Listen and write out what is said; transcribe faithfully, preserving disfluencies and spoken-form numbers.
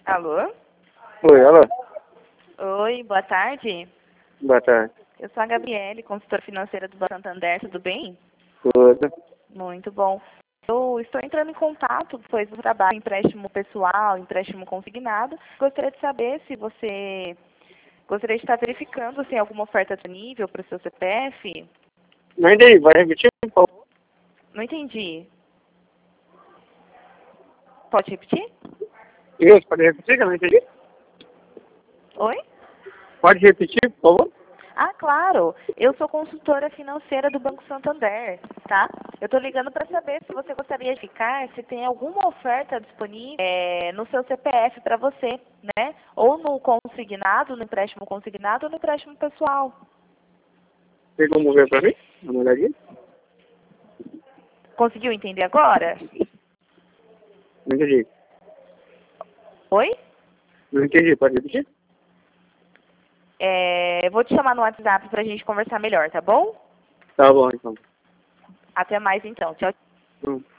Alô? Oi, alô? Oi, boa tarde. Boa tarde. Eu sou a Gabriele, consultora financeira do Banco Santander, tudo bem? Tudo. Muito bom. Eu estou entrando em contato, pois eu trabalho em empréstimo pessoal, empréstimo consignado. Gostaria de saber se você gostaria de estar verificando se tem alguma oferta disponível para o seu C P F. Não entendi, vai repetir, por favor? Não entendi. Pode repetir? Isso, pode repetir que eu não entendi? Oi? Pode repetir, por favor? Ah, claro. Eu sou consultora financeira do Banco Santander, tá? Eu estou ligando para saber se você gostaria de ficar, se tem alguma oferta disponível é, no seu C P F para você, né? Ou no consignado, no empréstimo consignado ou no empréstimo pessoal. Tem como ver pra mim? Dá uma olhadinha? Conseguiu entender agora? Não entendi. Oi? Não entendi, pode repetir? É, eu vou te chamar no WhatsApp para a gente conversar melhor, tá bom? Tá bom, então. Até mais então. Tchau. Hum.